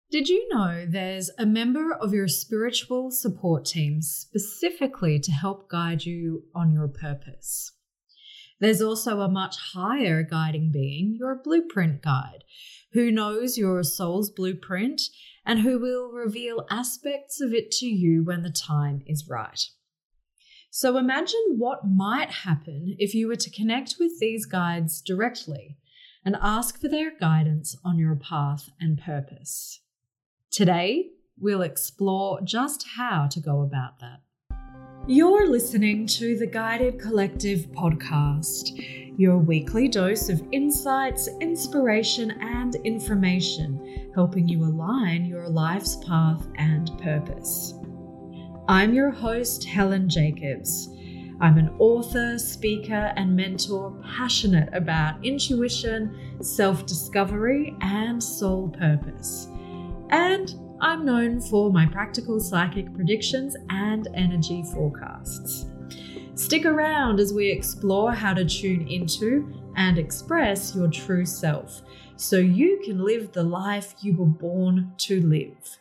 Did you know there's a member of your spiritual support team specifically to help guide you on your purpose? There's also a much higher guiding being, your blueprint guide, who knows your soul's blueprint and who will reveal aspects of it to you when the time is right. So imagine what might happen if you were to connect with these guides directly and ask for their guidance on your path and purpose. Today, we'll explore just how to go about that. You're listening to the Guided Collective podcast, your weekly dose of insights, inspiration, and information, helping you align your life's path and purpose. I'm your host, Helen Jacobs. I'm an author, speaker, and mentor passionate about intuition, self-discovery, and soul purpose. And I'm known for my practical psychic predictions and energy forecasts. Stick around as we explore how to tune into and express your true self so you can live the life you were born to live.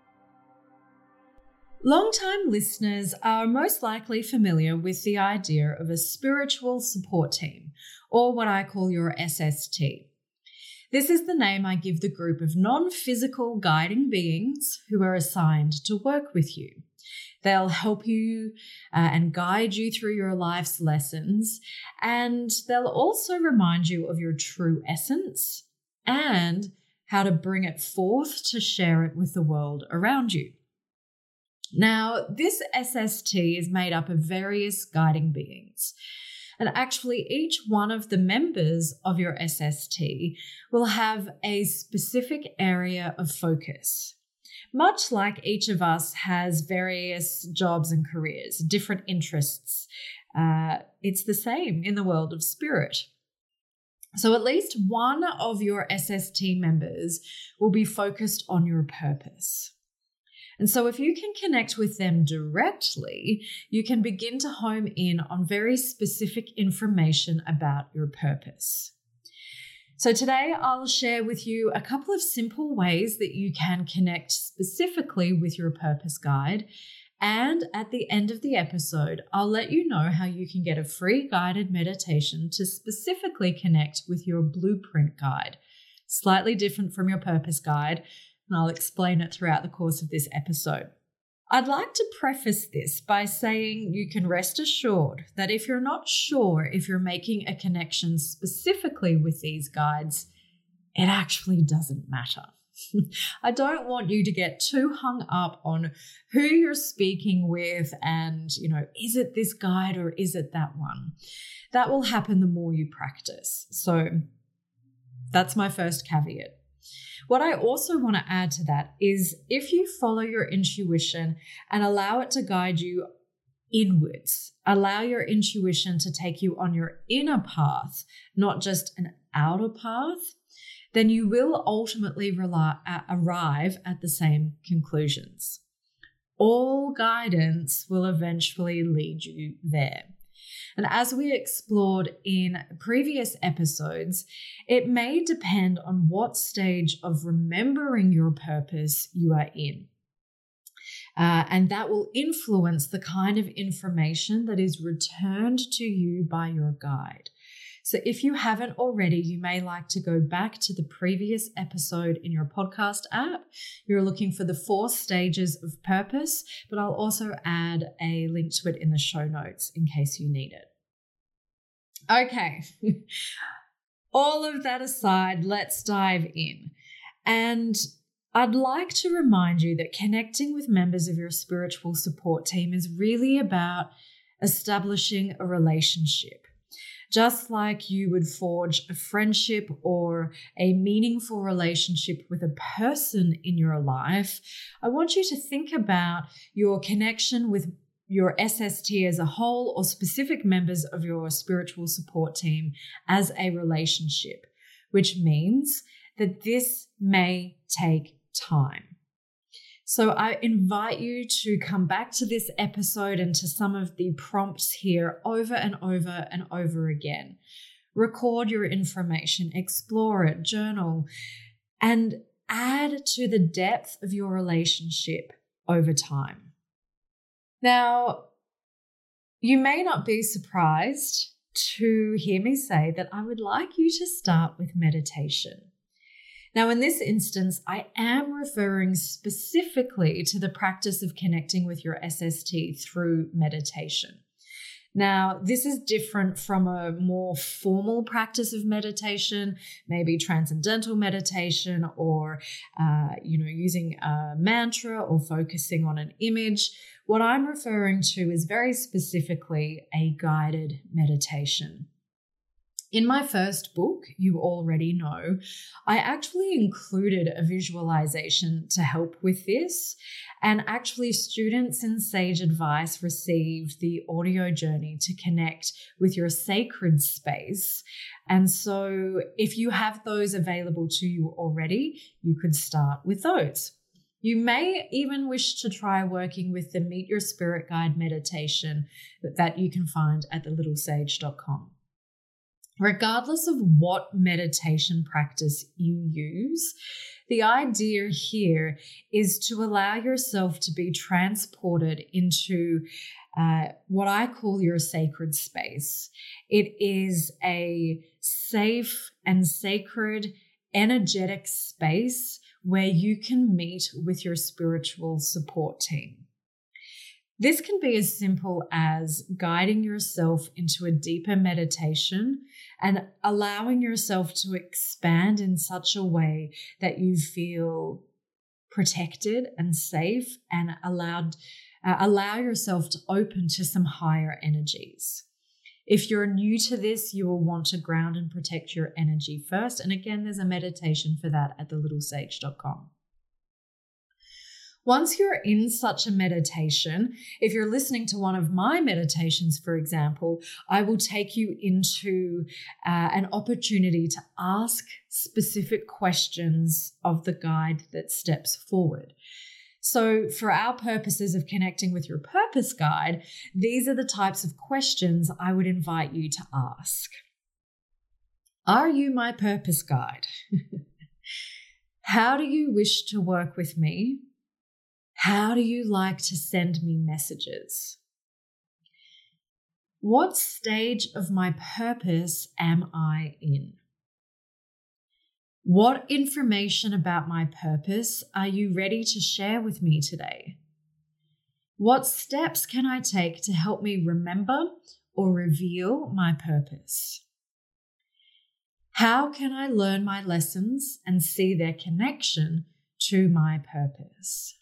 Long-time listeners are most likely familiar with the idea of a spiritual support team, or what I call your SST. This is the name I give the group of non-physical guiding beings who are assigned to work with you. They'll help you and guide you through your life's lessons, and they'll also remind you of your true essence and how to bring it forth to share it with the world around you. Now, this SST is made up of various guiding beings. And actually, each one of the members of your SST will have a specific area of focus. Much like each of us has various jobs and careers, different interests, it's the same in the world of spirit. So at least one of your SST members will be focused on your purpose. And so if you can connect with them directly, you can begin to home in on very specific information about your purpose. So today I'll share with you a couple of simple ways that you can connect specifically with your purpose guide. And at the end of the episode, I'll let you know how you can get a free guided meditation to specifically connect with your blueprint guide, slightly different from your purpose guide. And I'll explain it throughout the course of this episode. I'd like to preface this by saying you can rest assured that if you're not sure if you're making a connection specifically with these guides, it actually doesn't matter. I don't want you to get too hung up on who you're speaking with and, is it this guide or is it that one? That will happen the more you practice. So that's my first caveat. What I also want to add to that is if you follow your intuition and allow it to guide you inwards, allow your intuition to take you on your inner path, not just an outer path, then you will ultimately arrive at the same conclusions. All guidance will eventually lead you there. And as we explored in previous episodes, it may depend on what stage of remembering your purpose you are in. And that will influence the kind of information that is returned to you by your guide. So if you haven't already, you may like to go back to the previous episode in your podcast app. You're looking for the 4 stages of purpose, but I'll also add a link to it in the show notes in case you need it. Okay, all of that aside, let's dive in. And I'd like to remind you that connecting with members of your spiritual support team is really about establishing a relationship. Just like you would forge a friendship or a meaningful relationship with a person in your life, I want you to think about your connection with your SST as a whole or specific members of your spiritual support team as a relationship, which means that this may take time. So I invite you to come back to this episode and to some of the prompts here over and over and over again. Record your information, explore it, journal, and add to the depth of your relationship over time. Now, you may not be surprised to hear me say that I would like you to start with meditation. Now, in this instance, I am referring specifically to the practice of connecting with your SST through meditation. Now, this is different from a more formal practice of meditation, maybe transcendental meditation or, using a mantra or focusing on an image. What I'm referring to is very specifically a guided meditation. In my first book, You Already Know, I actually included a visualization to help with this. And actually, students in Sage Advice received the audio journey to connect with your sacred space. And so if you have those available to you already, you could start with those. You may even wish to try working with the Meet Your Spirit Guide meditation that you can find at thelittlesage.com. Regardless of what meditation practice you use, the idea here is to allow yourself to be transported into what I call your sacred space. It is a safe and sacred, energetic space where you can meet with your spiritual support team. This can be as simple as guiding yourself into a deeper meditation and allowing yourself to expand in such a way that you feel protected and safe and allow yourself to open to some higher energies. If you're new to this, you will want to ground and protect your energy first. And again, there's a meditation for that at thelittlesage.com. Once you're in such a meditation, if you're listening to one of my meditations, for example, I will take you into an opportunity to ask specific questions of the guide that steps forward. So for our purposes of connecting with your purpose guide, these are the types of questions I would invite you to ask. Are you my purpose guide? How do you wish to work with me? How do you like to send me messages? What stage of my purpose am I in? What information about my purpose are you ready to share with me today? What steps can I take to help me remember or reveal my purpose? How can I learn my lessons and see their connection to my purpose?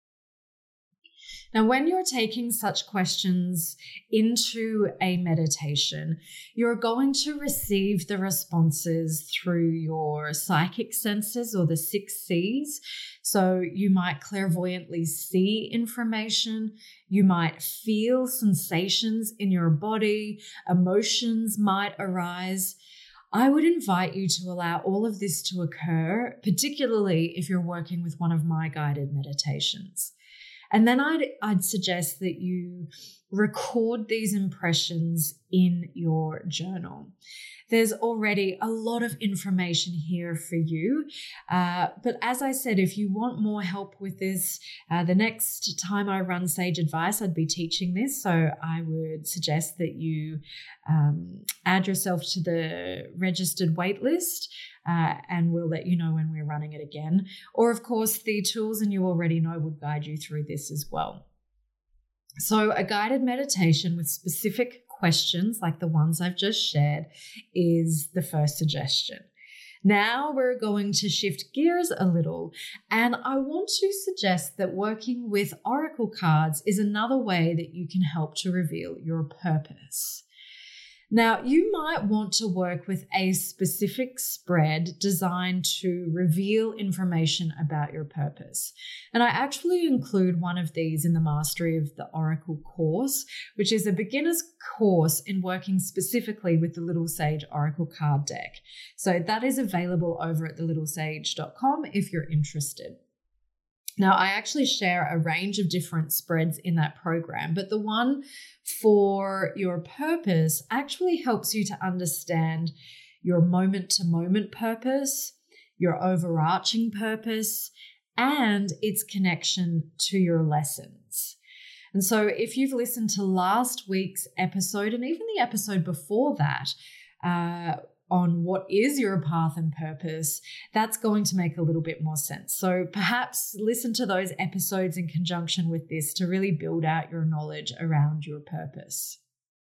Now, when you're taking such questions into a meditation, you're going to receive the responses through your psychic senses or the 6 C's. So you might clairvoyantly see information, you might feel sensations in your body, emotions might arise. I would invite you to allow all of this to occur, particularly if you're working with one of my guided meditations. And then I'd suggest that you record these impressions in your journal. There's already a lot of information here for you. But as I said, if you want more help with this, the next time I run Sage Advice, I'd be teaching this. So I would suggest that you add yourself to the registered wait list. And we'll let you know when we're running it again. Or, of course, the tools and You Already Know would guide you through this as well. So a guided meditation with specific questions like the ones I've just shared is the first suggestion. Now we're going to shift gears a little, and I want to suggest that working with oracle cards is another way that you can help to reveal your purpose. Now, you might want to work with a specific spread designed to reveal information about your purpose. And I actually include one of these in the Mastery of the Oracle course, which is a beginner's course in working specifically with the Little Sage Oracle card deck. So that is available over at thelittlesage.com if you're interested. Now, I actually share a range of different spreads in that program, but the one for your purpose actually helps you to understand your moment-to-moment purpose, your overarching purpose, and its connection to your lessons. And so if you've listened to last week's episode and even the episode before that on what is your path and purpose, that's going to make a little bit more sense. So perhaps listen to those episodes in conjunction with this to really build out your knowledge around your purpose.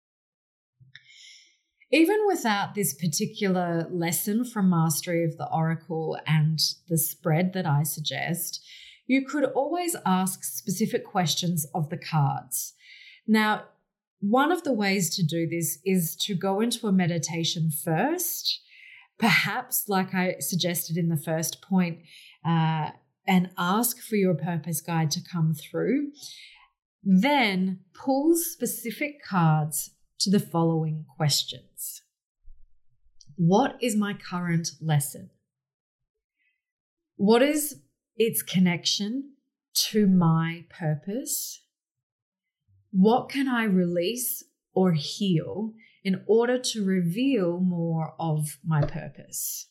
Even without this particular lesson from Mastery of the Oracle and the spread that I suggest, you could always ask specific questions of the cards. Now, one of the ways to do this is to go into a meditation first, perhaps like I suggested in the first point, and ask for your purpose guide to come through. Then pull specific cards to the following questions. What is my current lesson? What is its connection to my purpose? What can I release or heal in order to reveal more of my purpose?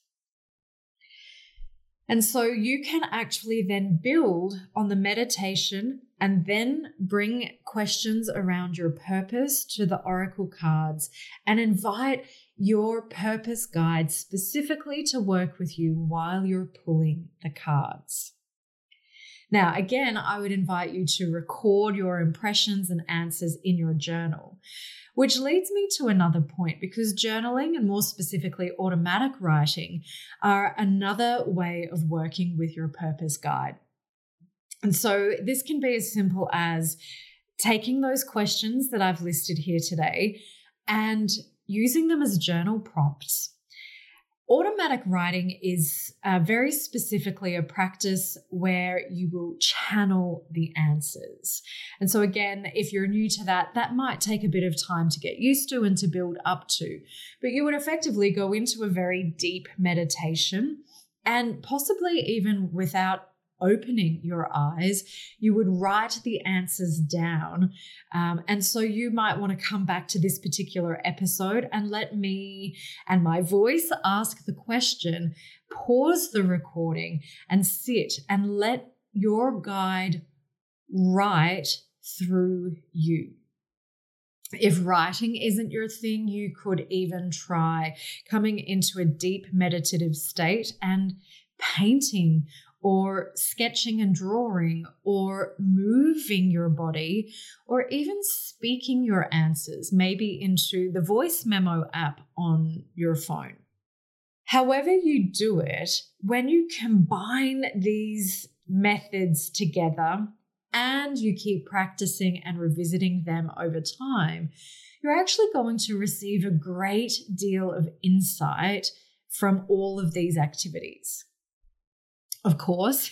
And so you can actually then build on the meditation and then bring questions around your purpose to the oracle cards and invite your purpose guide specifically to work with you while you're pulling the cards. Now, again, I would invite you to record your impressions and answers in your journal, which leads me to another point, because journaling, and more specifically automatic writing, are another way of working with your purpose guide. And so this can be as simple as taking those questions that I've listed here today and using them as journal prompts. Automatic writing is very specifically a practice where you will channel the answers. And so again, if you're new to that, that might take a bit of time to get used to and to build up to. But you would effectively go into a very deep meditation, and possibly even without opening your eyes, you would write the answers down. And so you might want to come back to this particular episode and let me and my voice ask the question, pause the recording and sit and let your guide write through you. If writing isn't your thing, you could even try coming into a deep meditative state and painting or sketching and drawing, or moving your body, or even speaking your answers, maybe into the voice memo app on your phone. However you do it, when you combine these methods together and you keep practicing and revisiting them over time, you're actually going to receive a great deal of insight from all of these activities. Of course,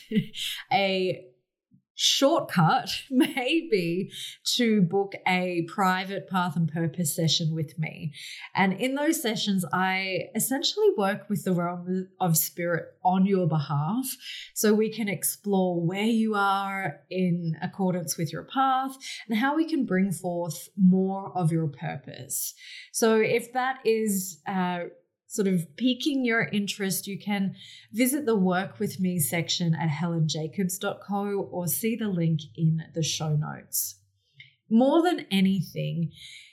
a shortcut may be to book a private path and purpose session with me. And in those sessions, I essentially work with the realm of spirit on your behalf, so we can explore where you are in accordance with your path and how we can bring forth more of your purpose. So if that is sort of piquing your interest, you can visit the Work With Me section at helenjacobs.co or see the link in the show notes. More than anything,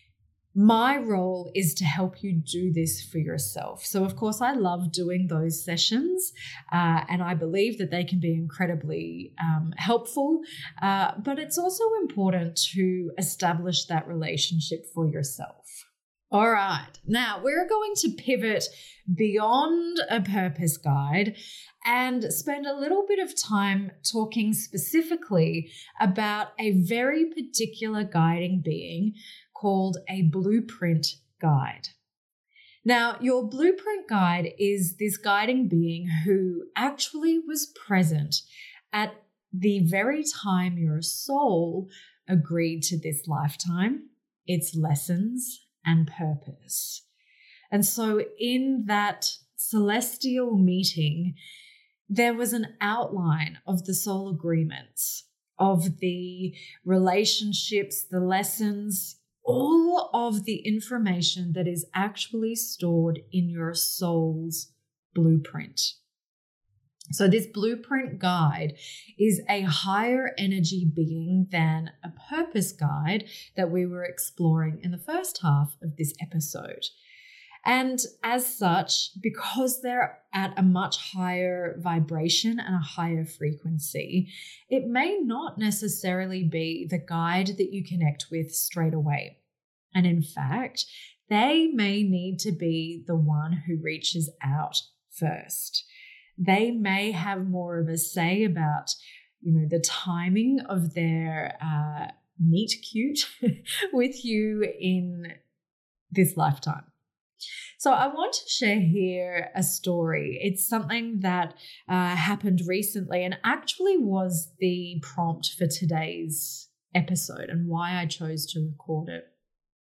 my role is to help you do this for yourself. So, of course, I love doing those sessions and I believe that they can be incredibly helpful, but it's also important to establish that relationship for yourself. All right, now we're going to pivot beyond a purpose guide and spend a little bit of time talking specifically about a very particular guiding being called a blueprint guide. Now, your blueprint guide is this guiding being who actually was present at the very time your soul agreed to this lifetime, its lessons, and purpose. And so in that celestial meeting, there was an outline of the soul agreements, of the relationships, the lessons, all of the information that is actually stored in your soul's blueprint. So this blueprint guide is a higher energy being than a purpose guide that we were exploring in the first half of this episode. And as such, because they're at a much higher vibration and a higher frequency, it may not necessarily be the guide that you connect with straight away. And in fact, they may need to be the one who reaches out first. They may have more of a say about, the timing of their meet cute with you in this lifetime. So I want to share here a story. It's something that happened recently and actually was the prompt for today's episode and why I chose to record it.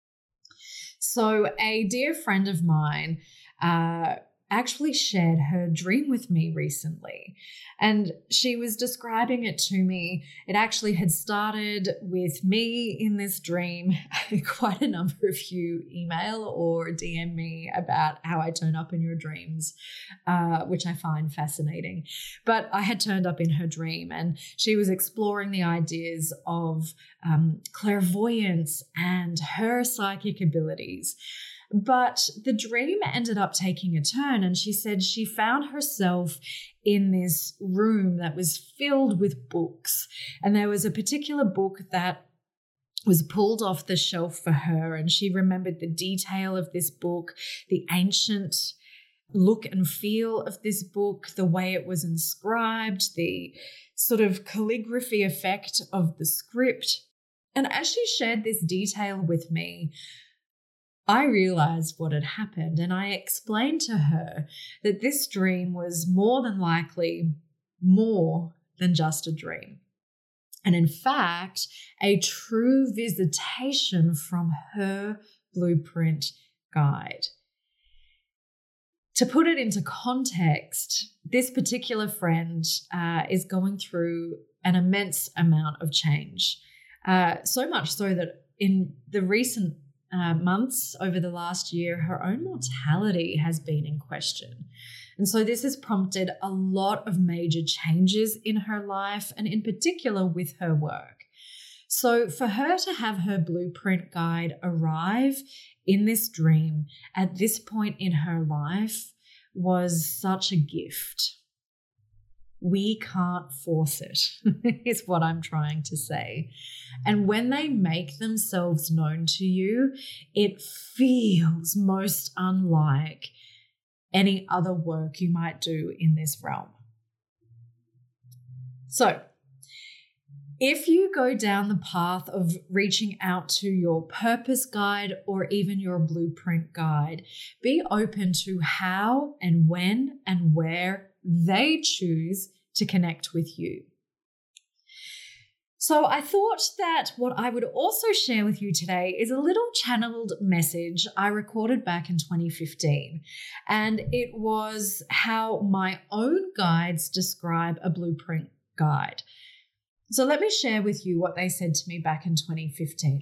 So a dear friend of mine actually shared her dream with me recently, and she was describing it to me. It actually had started with me in this dream. Quite a number of you email or DM me about how I turn up in your dreams, which I find fascinating. But I had turned up in her dream, and she was exploring the ideas of clairvoyance and her psychic abilities. But the dream ended up taking a turn, and she said she found herself in this room that was filled with books. And there was a particular book that was pulled off the shelf for her, and she remembered the detail of this book, the ancient look and feel of this book, the way it was inscribed, the sort of calligraphy effect of the script. And as she shared this detail with me, I realized what had happened, and I explained to her that this dream was more than likely more than just a dream. And in fact, a true visitation from her blueprint guide. To put it into context, this particular friend is going through an immense amount of change. So much so that in the recent months over the last year, her own mortality has been in question. And so this has prompted a lot of major changes in her life, and in particular with her work. So for her to have her blueprint guide arrive in this dream at this point in her life was such a gift. We can't force it, is what I'm trying to say. And when they make themselves known to you, it feels most unlike any other work you might do in this realm. So, if you go down the path of reaching out to your purpose guide or even your blueprint guide, be open to how and when and where they choose to connect with you. So I thought that what I would also share with you today is a little channeled message I recorded back in 2015. And it was how my own guides describe a blueprint guide. So let me share with you what they said to me back in 2015.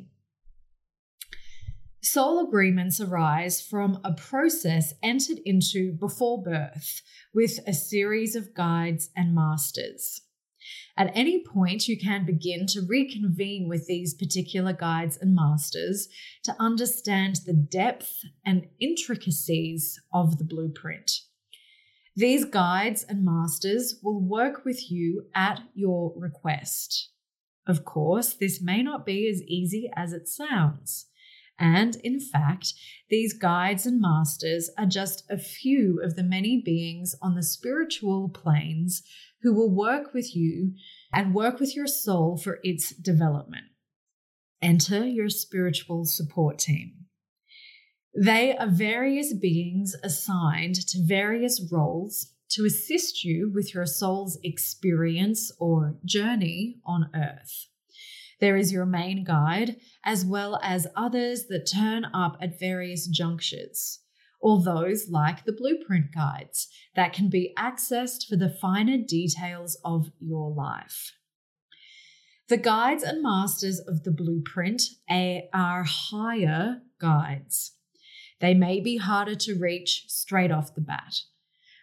Soul agreements arise from a process entered into before birth with a series of guides and masters. At any point, you can begin to reconvene with these particular guides and masters to understand the depth and intricacies of the blueprint. These guides and masters will work with you at your request. Of course, this may not be as easy as it sounds. And in fact, these guides and masters are just a few of the many beings on the spiritual planes who will work with you and work with your soul for its development. Enter your spiritual support team. They are various beings assigned to various roles to assist you with your soul's experience or journey on Earth. There is your main guide, as well as others that turn up at various junctures, or those like the blueprint guides that can be accessed for the finer details of your life. The guides and masters of the blueprint are higher guides. They may be harder to reach straight off the bat,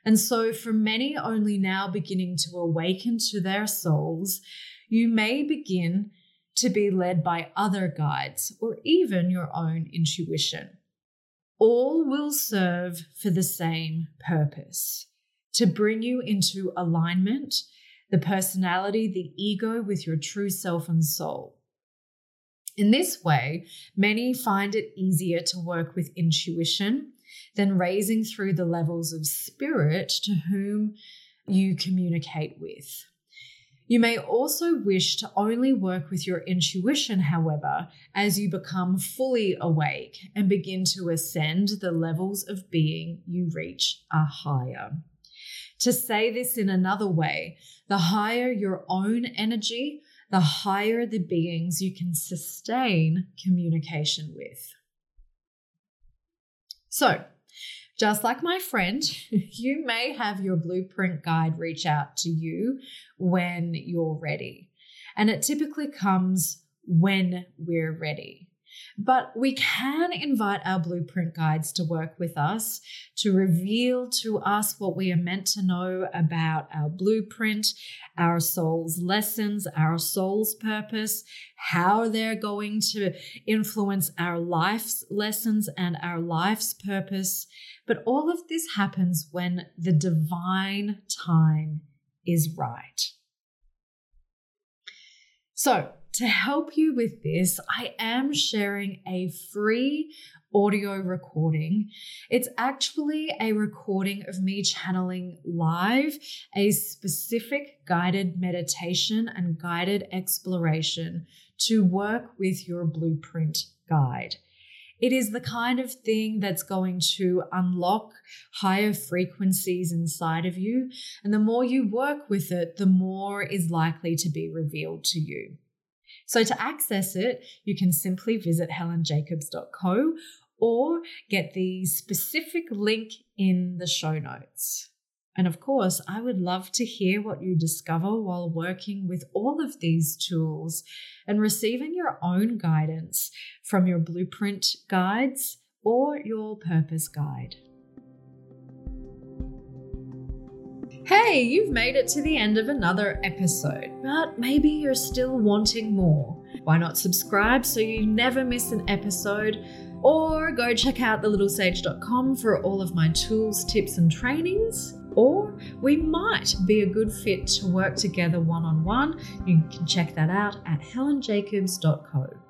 And so for many only now beginning to awaken to their souls, you may begin to be led by other guides or even your own intuition. All will serve for the same purpose, to bring you into alignment, the personality, the ego with your true self and soul. In this way, many find it easier to work with intuition than raising through the levels of spirit to whom you communicate with. You may also wish to only work with your intuition, however, as you become fully awake and begin to ascend the levels of being you reach are higher. To say this in another way, the higher your own energy, the higher the beings you can sustain communication with. So, just like my friend, you may have your blueprint guide reach out to you when you're ready. And it typically comes when we're ready. But we can invite our blueprint guides to work with us, to reveal to us what we are meant to know about our blueprint, our soul's lessons, our soul's purpose, how they're going to influence our life's lessons and our life's purpose. But all of this happens when the divine time is right. So, to help you with this, I am sharing a free audio recording. It's actually a recording of me channeling live a specific guided meditation and guided exploration to work with your blueprint guide. It is the kind of thing that's going to unlock higher frequencies inside of you. And the more you work with it, the more is likely to be revealed to you. So to access it, you can simply visit helenjacobs.co or get the specific link in the show notes. And of course, I would love to hear what you discover while working with all of these tools and receiving your own guidance from your blueprint guides or your purpose guide. Hey, you've made it to the end of another episode, but maybe you're still wanting more. Why not subscribe so you never miss an episode? Or go check out thelittlesage.com for all of my tools, tips, and trainings. Or we might be a good fit to work together one-on-one. You can check that out at helenjacobs.co.